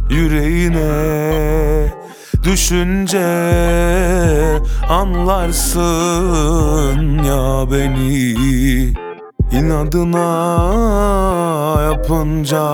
Yüreğine düşünce anlarsın ya beni. İnadına yapınca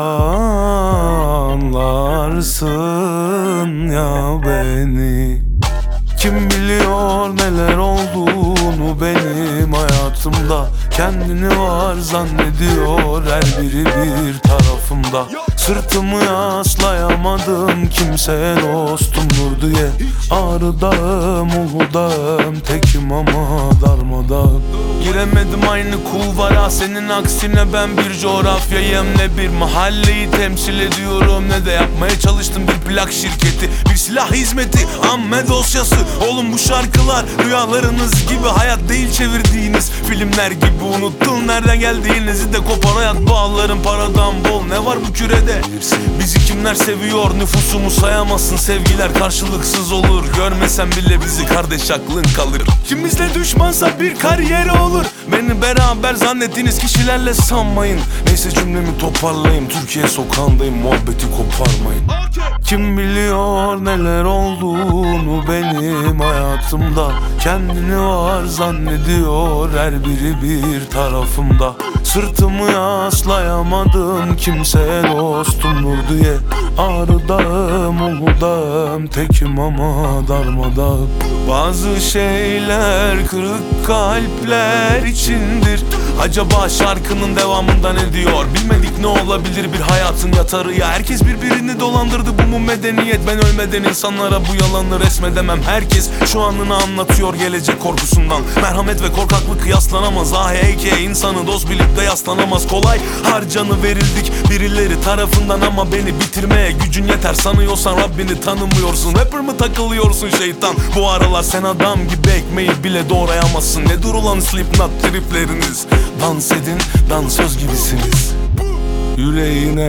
anlarsın ya beni. Kim biliyor neler olduğunu benim hayatımda. Kendini var zannediyor her biri bir tarafımda. Sırtımı yaslayamadım kimseye dostumdur diye. Ağrıdağım, Uludağım, tekim ama darmadağım. Giremedim aynı kulvara, senin aksine ben bir coğrafyayım. Ne bir mahalleyi temsil ediyorum, ne de yapmaya çalıştım bir plak şirketi. Bir silah hizmeti, amme dosyası. Oğlum bu şarkılar rüyalarınız gibi, hayat değil çevirdiğiniz filmler gibi. Unuttun nereden geldiğinizi de kopar hayat bağların paradan bol. Ne var bu kürede? Bizi kimler seviyor, nüfusumu sayamazsın. Sevgiler karşılıksız olur, görmesen bile bizi kardeş aklın kalır. Kim bizle düşmansa bir kariyeri olur. Beni beraber zannettiğiniz kişilerle sanmayın. Neyse cümlemi toparlayayım, Türkiye sokağındayım, muhabbeti koparmayın. Kim biliyor neler olduğunu benim hayatımda. Kendini var zannediyor her biri bir tarafımda. Sırtımı yaslayamadım kimseye dostumdur diye. Ağrıdağım, Uludağım, tekim ama darmadağım. Bazı şeyler kırık kalpler içindir. Acaba şarkının devamında ne diyor? Bilmedik ne olabilir bir hayatın yatarı ya. Herkes birbirini dolandırdı, bu mu medeniyet? Ben ölmeden insanlara bu yalanı resmedemem. Herkes şu anını anlatıyor gelecek korkusundan. Merhamet ve korkaklık kıyaslanamaz. Ah heyke insanı dost bilip de yaslanamaz. Kolay harcanı verildik birileri tarafından, ama beni bitirmeye gücün yeter sanıyorsan Rabbini tanımıyorsun. Rapper mı takılıyorsun şeytan? Bu aralar sen adam gibi ekmeği bile doğrayamazsın. Nedir ulan Slipknot tripleriniz? Dans edin, dansöz gibisiniz. Yüreğine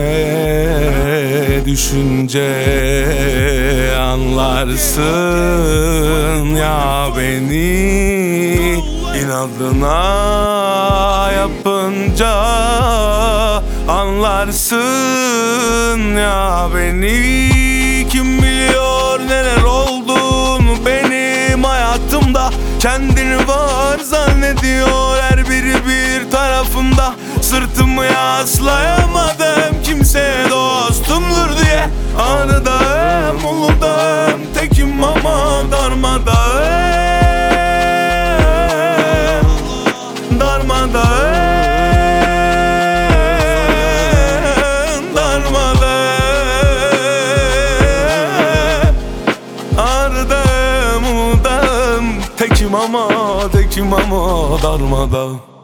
düşünce anlarsın ya beni. İnadına yapınca anlarsın ya beni. Kim biliyor neler olduğunu benim hayatımda. Kendini var zannediyor her biri bir tarafımda. Sırtımı yaslayamadım kimseye dostumdur diye. Ağrıdağım, Uludağım, tekim ama darmadağım. Darmadağım, darmadağım. Ağrıdağım, Uludağım, tekim ama darmadağım.